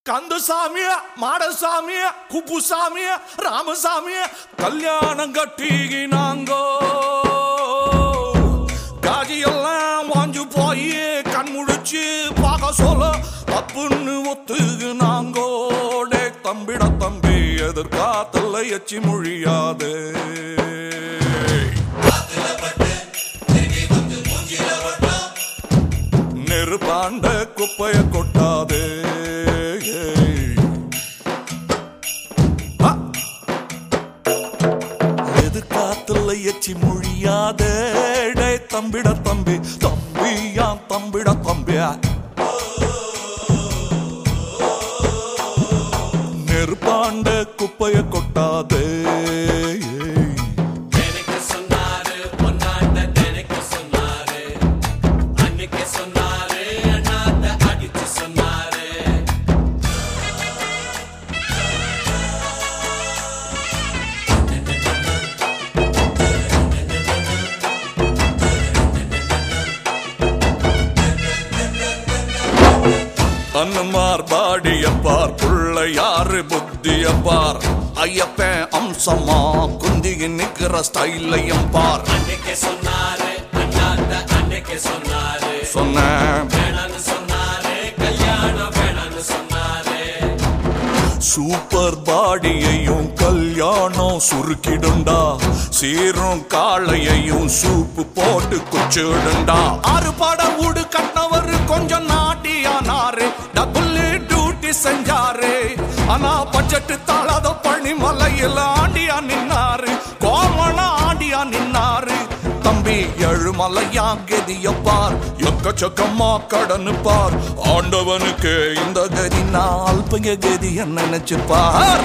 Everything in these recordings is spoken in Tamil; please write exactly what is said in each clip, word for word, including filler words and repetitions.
கந்தசாமி, மாடசாமி, குப்புசாமி, ராமசாமி கல்யாணம் கட்டினாங்கோ. காஜியெல்லாம் வாஞ்சு போய் கண் முடிச்சு பார்க்க சொல்ல தப்புன்னு ஒத்துக்குனாங்கோ. டே தம்பிட தம்பி எதிர்காத்தல்ல எச்சி மொழியாது. நெருப்பாண்ட குப்பைய கொட்டாதே. எதிர்காத்துல எச்சி மொழியாத தம்பிட தம்பி தம்பியா தம்பிட தம்பியா நெருப்பாண்ட குப்பைய கொட்டாதே. அன்னமார் பாடியப்பார் புள்ள யாரு புத்தியப்பார் ஐயப்பன் அம்சமா குந்திகி நிக்கிற ஸ்டைலையும் பார். அன்னைக்கு சொன்னாரு அண்ணாத்த அன்னைக்கு சொன்னாரு சொன்னேன் வேணான்னு சொன்னாரு கல்யாணம் வேணான்னு சொன்னாரு. சூப்பர் பாடியையும் கல்யாணம் சுருக்கிடுண்டா. சீரும் காளையையும் சூப்பு போட்டு குச்சிடுண்டா. ஆறு பாட வீடு கட்டினவரு கொஞ்சம் நாட்டியானாரு. டபுள் டியூட்டி செஞ்சாரு. ஆனா பட்ஜெட்டு தாளாத பழனி மலையில ஆண்டியா நின்னாரு. கோமனா ஆண்டியா நின்னாரு. தம்பி எழுமலையா கதியப்பார் எக்கச்சக்கமா கடனு பார். ஆண்டவனுக்கு இந்த கதி நாள் பைய கதிய நினைச்சு பார்.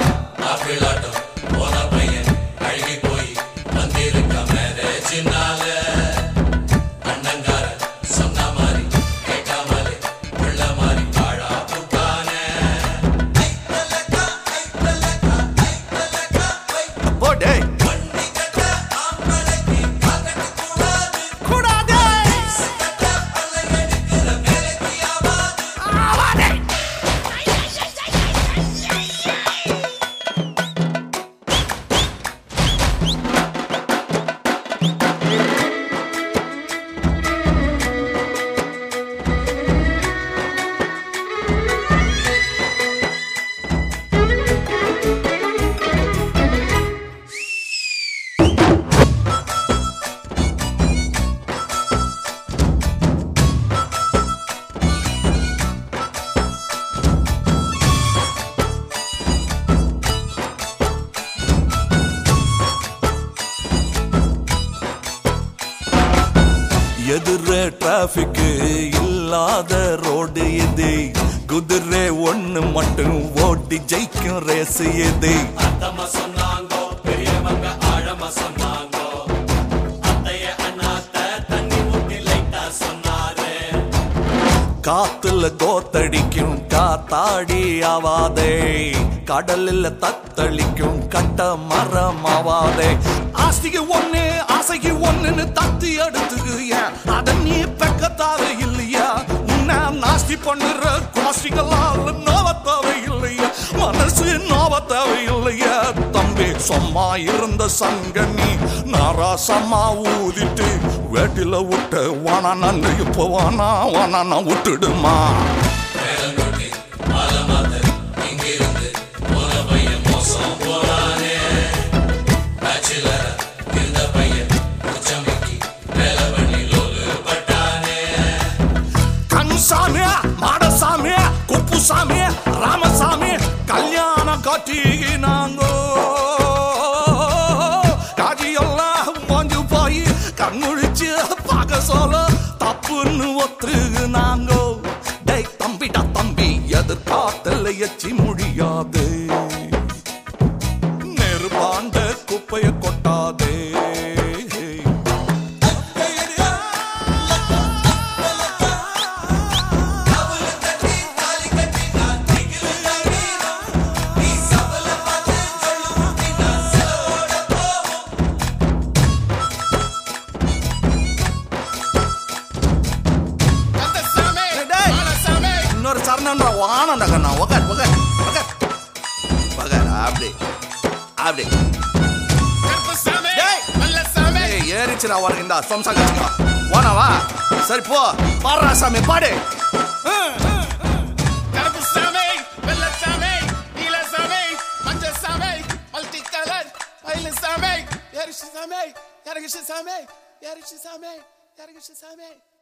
எதிரே டிராபிக் இல்லாத ரோடு எது? குதிரை ஒண்ணு மட்டும் ஓட்டி ஜெயிக்கும் ரேஸ் எது? அத்தம்மா சொன்னாங்கோ பெரியவங்க ஆழமா சொன்னாங்கோ. அத்தைய அண்ணாத்த தண்ணி ஊத்தி லைட்டா சொன்னாரு. காத்துல கோத்தடிக்கும் காத்தாடி ஆவாதே. கடலில் தத்தளிக்கும் கட்ட மரம் ஆவாதே. ஆஸ்திக்கு ஒண்ணு ஆசைக்கு ஒண்ணுன்னு தத்தி எடுத்துக்கிய அத நீ பெக்கத்தாவே இல்லையா? உன்ன நாஸ்தி பண்ணுற குவாஸ்டிகளால் நோவத்தாவே இல்லையா? மனசு நோவத்தாவே இல்லையா? தம்பி சும்மா இருந்த சங்கனி நாராசமா ஊதிட்டு வேட்டில விட்டு வானா நன்று இப்போ வானா வானா நான் விட்டுடுமா. கந்தசாமி, மாடசாமி, குப்புசாமி, ராமசாமி கல்யாணம் கட்டினாங்கோ. காஜியெல்லாம் வாஞ்சு போய் கண்முழிச்சு பார்க்க சொல்ல தப்புன்னு ஒத்துக்குனாங்கோ. டே தம்பிடா தம்பி எதிர்காத்தல்ல எச்சி முடியாது. நெருப்பாண்ட குப்பைய கொட்டாதே. இன்னொரு சரணம் வானம் உக்கார் உக்கார் உக்கார் அப்படி அப்படி ஏறிச்சுடா உனக்கு இந்த சம்சா கட்சிக்கா வானவா சரி போ பாடுறா சாமி பாடு கருப்பு சாமி வெள்ளை சாமி நீல சாமி மஞ்சள் சாமி மல்டி கலர் மயில் சாமி எரிச்சு சாமி எரிச்சு சாமி எரிச்சு சாமி எரிச்சு சாமி